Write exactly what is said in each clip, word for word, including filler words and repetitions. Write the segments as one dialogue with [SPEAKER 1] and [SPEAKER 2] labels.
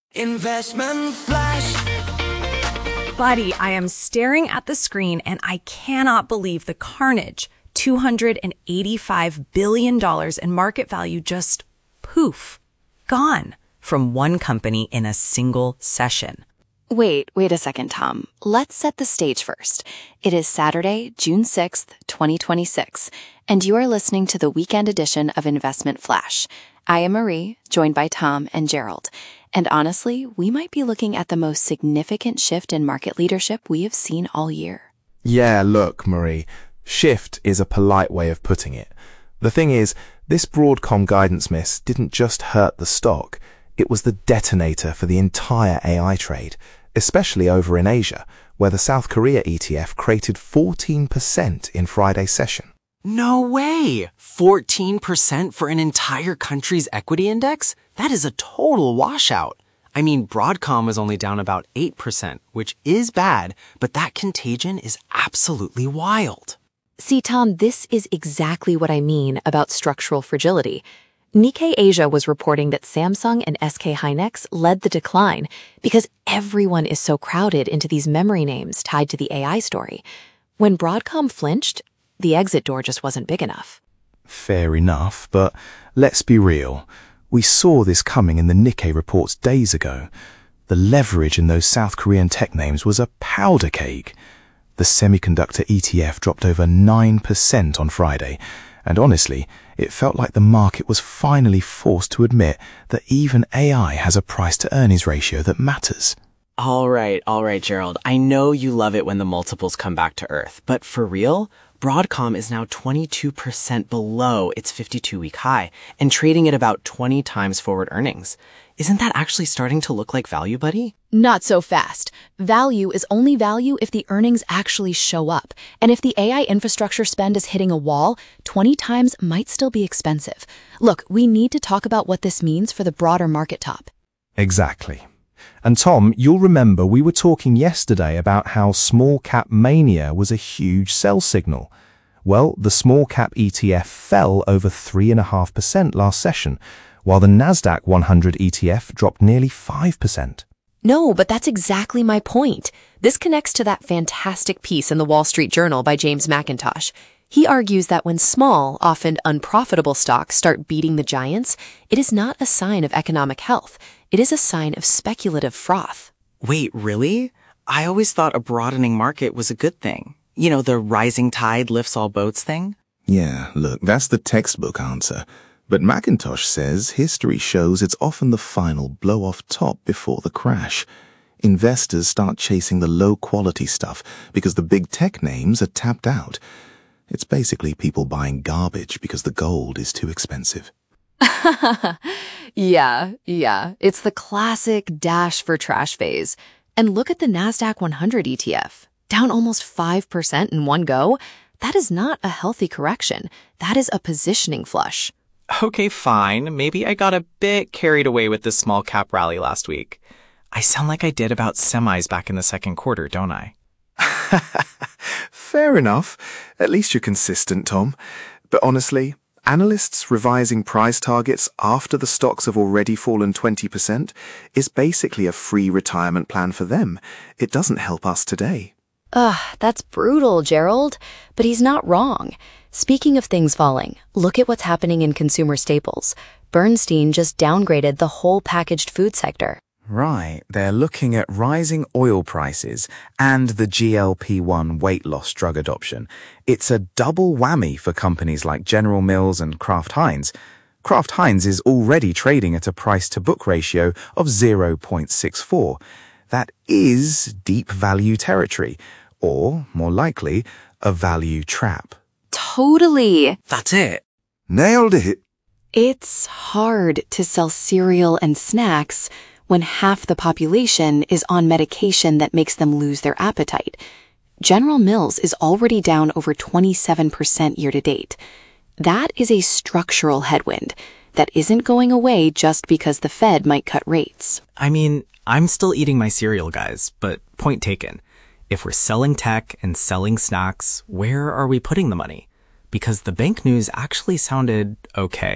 [SPEAKER 1] Investment Flash.
[SPEAKER 2] Buddy, I am staring at the screen and I cannot believe the carnage. two hundred eighty-five billion dollars in market value just poof, gone from one company in a single session.
[SPEAKER 3] Wait, wait a second, Tom. Let's set the stage first. It is Saturday, June sixth, twenty twenty-six, and you are listening to the weekend edition of Investment Flash. I am Marie, joined by Tom and Gerald. And honestly, we might be looking at the most significant shift in market leadership we have seen all year.
[SPEAKER 4] Yeah, look, Marie, shift is a polite way of putting it. The thing is, this Broadcom guidance miss didn't just hurt the stock, it was the detonator for the entire A I trade, especially over in Asia, where the South Korea E T F created fourteen percent in Friday's session.
[SPEAKER 5] No way! fourteen percent for an entire country's equity index? That is a total washout. I mean, Broadcom was only down about eight percent, which is bad, but that contagion is absolutely wild.
[SPEAKER 3] See, Tom, this is exactly what I mean about structural fragility. Nikkei Asia was reporting that Samsung and S K Hynix led the decline because everyone is so crowded into these memory names tied to the A I story. When Broadcom flinched, the exit door just wasn't big enough.
[SPEAKER 4] Fair enough, but let's be real. We saw this coming in the Nikkei reports days ago. The leverage in those South Korean tech names was a powder keg. The semiconductor E T F dropped over nine percent on Friday, and honestly, it felt like the market was finally forced to admit that even A I has a price-to-earnings ratio that matters.
[SPEAKER 5] All right, all right, Gerald. I know you love it when the multiples come back to earth, but for real, Broadcom is now twenty-two percent below its fifty-two-week high and trading at about twenty times forward earnings. Isn't that actually starting to look like value, buddy?
[SPEAKER 3] Not so fast. Value is only value if the earnings actually show up. And if the A I infrastructure spend is hitting a wall, twenty times might still be expensive. Look, we need to talk about what this means for the broader market top.
[SPEAKER 4] Exactly. And Tom, you'll remember we were talking yesterday about how small cap mania was a huge sell signal. Well, the small cap E T F fell over three point five percent last session, while the Nasdaq one hundred E T F dropped nearly five percent.
[SPEAKER 3] No, but that's exactly my point. This connects to that fantastic piece in the Wall Street Journal by James McIntosh. He argues that when small, often unprofitable stocks start beating the giants, it is not a sign of economic health. It is a sign of speculative froth.
[SPEAKER 5] Wait, really? I always thought a broadening market was a good thing. You know, the rising tide lifts all boats thing?
[SPEAKER 6] Yeah, look, that's the textbook answer. But McIntosh says history shows it's often the final blow-off top before the crash. Investors start chasing the low-quality stuff because the big tech names are tapped out. It's basically people buying garbage because the gold is too expensive.
[SPEAKER 3] Yeah, yeah. It's the classic dash for trash phase. And look at the Nasdaq one hundred E T F. Down almost five percent in one go. That is not a healthy correction. That is a positioning flush.
[SPEAKER 5] Okay, fine. Maybe I got a bit carried away with this small cap rally last week. I sound like I did about semis back in the second quarter, don't I?
[SPEAKER 4] Fair enough. At least you're consistent, Tom. But honestly, analysts revising price targets after the stocks have already fallen twenty percent is basically a free retirement plan for them. It doesn't help us today.
[SPEAKER 3] Ugh, that's brutal, Gerald. But he's not wrong. Speaking of things falling, look at what's happening in consumer staples. Bernstein just downgraded the whole packaged food sector.
[SPEAKER 7] Right, they're looking at rising oil prices and the G L P one weight loss drug adoption. It's a double whammy for companies like General Mills and Kraft Heinz. Kraft Heinz is already trading at a price-to-book ratio of zero point six four. That is deep value territory, or, more likely, a value trap.
[SPEAKER 3] Totally.
[SPEAKER 5] That's it.
[SPEAKER 6] Nailed it.
[SPEAKER 3] It's hard to sell cereal and snacks when half the population is on medication that makes them lose their appetite. General Mills is already down over twenty-seven percent year to date. That is a structural headwind that isn't going away just because the Fed might cut rates.
[SPEAKER 5] I mean, I'm still eating my cereal, guys, but point taken. If we're selling tech and selling snacks, where are we putting the money? Because the bank news actually sounded okay.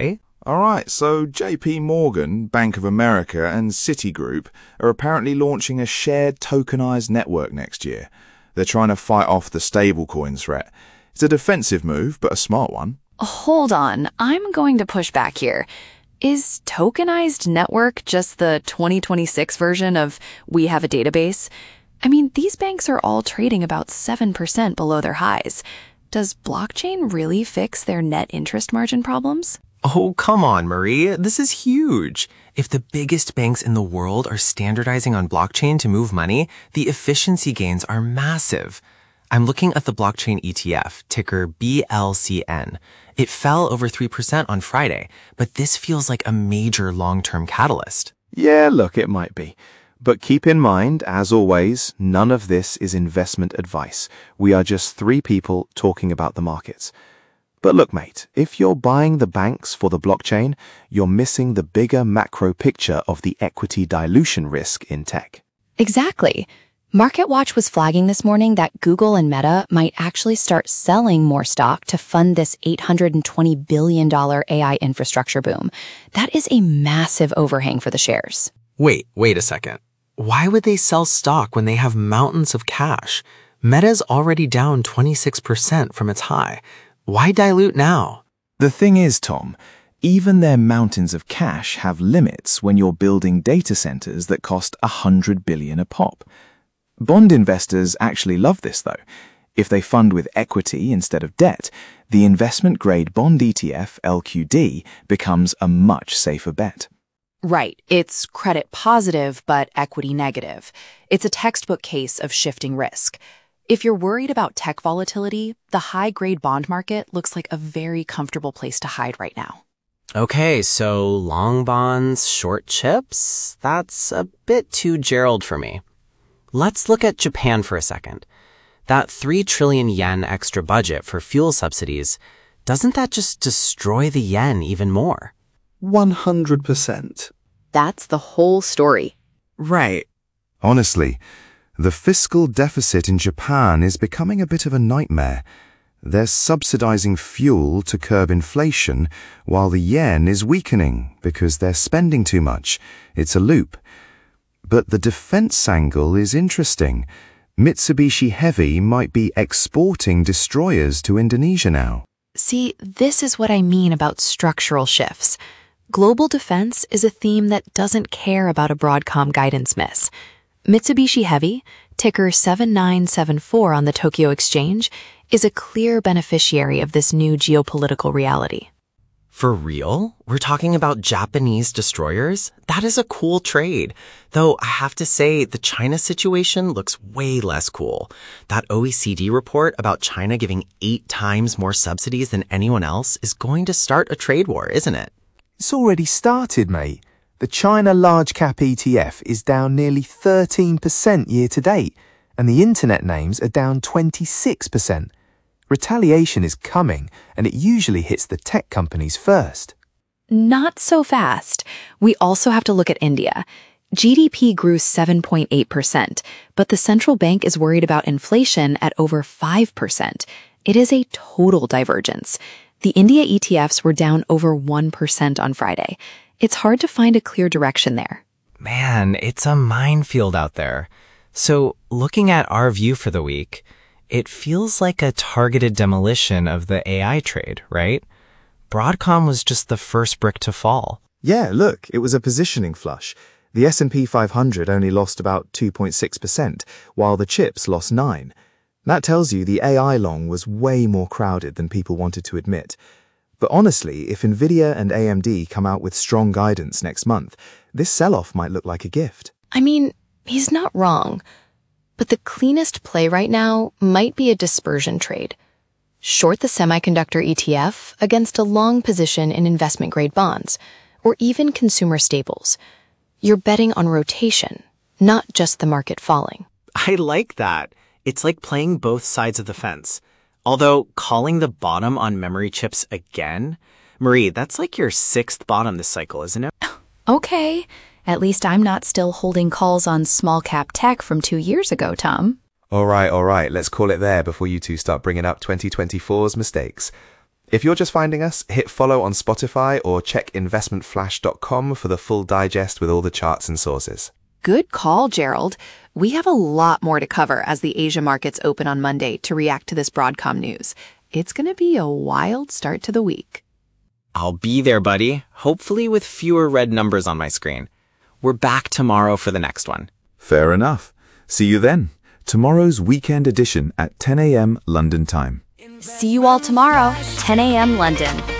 [SPEAKER 6] All right, so J P Morgan, Bank of America, and Citigroup are apparently launching a shared tokenized network next year. They're trying to fight off the stablecoin threat. It's a defensive move, but a smart one.
[SPEAKER 3] Hold on, I'm going to push back here. Is tokenized network just the twenty twenty-six version of we have a database? I mean, these banks are all trading about seven percent below their highs. Does blockchain really fix their net interest margin problems?
[SPEAKER 5] Oh, come on, Marie. This is huge. If the biggest banks in the world are standardizing on blockchain to move money, the efficiency gains are massive. I'm looking at the blockchain E T F, ticker B L C N. It fell over three percent on Friday, but this feels like a major long-term catalyst.
[SPEAKER 4] Yeah, look, it might be. But keep in mind, as always, none of this is investment advice. We are just three people talking about the markets. But look, mate, if you're buying the banks for the blockchain, you're missing the bigger macro picture of the equity dilution risk in tech.
[SPEAKER 3] Exactly. MarketWatch was flagging this morning that Google and Meta might actually start selling more stock to fund this eight hundred twenty billion dollars A I infrastructure boom. That is a massive overhang for the shares.
[SPEAKER 5] Wait, wait a second. Why would they sell stock when they have mountains of cash? Meta's already down twenty-six percent from its high. Why dilute now?
[SPEAKER 4] The thing is, Tom, even their mountains of cash have limits when you're building data centers that cost one hundred billion dollars a pop. Bond investors actually love this, though. If they fund with equity instead of debt, the investment-grade bond E T F, L Q D, becomes a much safer bet.
[SPEAKER 3] Right. It's credit positive, but equity negative. It's a textbook case of shifting risk. If you're worried about tech volatility, the high-grade bond market looks like a very comfortable place to hide right now.
[SPEAKER 5] Okay, so long bonds, short chips? That's a bit too Gerald for me. Let's look at Japan for a second. That three trillion yen extra budget for fuel subsidies, doesn't that just destroy the yen even more?
[SPEAKER 1] one hundred percent.
[SPEAKER 3] That's the whole story.
[SPEAKER 5] Right.
[SPEAKER 6] Honestly, the fiscal deficit in Japan is becoming a bit of a nightmare. They're subsidizing fuel to curb inflation, while the yen is weakening because they're spending too much. It's a loop. But the defense angle is interesting. Mitsubishi Heavy might be exporting destroyers to Indonesia now.
[SPEAKER 3] See, this is what I mean about structural shifts. Global defense is a theme that doesn't care about a Broadcom guidance miss. Mitsubishi Heavy, ticker seven nine seven four on the Tokyo Exchange, is a clear beneficiary of this new geopolitical reality.
[SPEAKER 5] For real? We're talking about Japanese destroyers? That is a cool trade. Though I have to say, the China situation looks way less cool. That O E C D report about China giving eight times more subsidies than anyone else is going to start a trade war, isn't it?
[SPEAKER 1] It's already started, mate. The China Large Cap E T F is down nearly thirteen percent year to date, and the internet names are down twenty-six percent. Retaliation is coming, and it usually hits the tech companies first.
[SPEAKER 3] Not so fast. We also have to look at India. G D P grew seven point eight percent, but the central bank is worried about inflation at over five percent. It is a total divergence. The India E T Fs were down over one percent on Friday. It's hard to find a clear direction there.
[SPEAKER 5] Man, it's a minefield out there. So, looking at our view for the week, it feels like a targeted demolition of the A I trade, right? Broadcom was just the first brick to fall.
[SPEAKER 1] Yeah, look, it was a positioning flush. The S and P five hundred only lost about two point six percent, while the chips lost nine percent. That tells you the A I long was way more crowded than people wanted to admit. But honestly, if Nvidia and A M D come out with strong guidance next month, this sell-off might look like a gift.
[SPEAKER 3] I mean, he's not wrong. But the cleanest play right now might be a dispersion trade. Short the semiconductor E T F against a long position in investment-grade bonds, or even consumer staples. You're betting on rotation, not just the market falling.
[SPEAKER 5] I like that. It's like playing both sides of the fence. Although, calling the bottom on memory chips again? Marie, that's like your sixth bottom this cycle, isn't it?
[SPEAKER 3] Okay. At least I'm not still holding calls on small-cap tech from two years ago, Tom.
[SPEAKER 1] All right, all right, let's call it there before you two start bringing up twenty twenty-four's mistakes. If you're just finding us, hit follow on Spotify or check investment flash dot com for the full digest with all the charts and sources.
[SPEAKER 3] Good call, Gerald. We have a lot more to cover as the Asia markets open on Monday to react to this Broadcom news. It's going to be a wild start to the week.
[SPEAKER 5] I'll be there, buddy. Hopefully with fewer red numbers on my screen. We're back tomorrow for the next one.
[SPEAKER 6] Fair enough. See you then. Tomorrow's weekend edition at ten a.m. London time.
[SPEAKER 8] See you all tomorrow, ten a.m. London.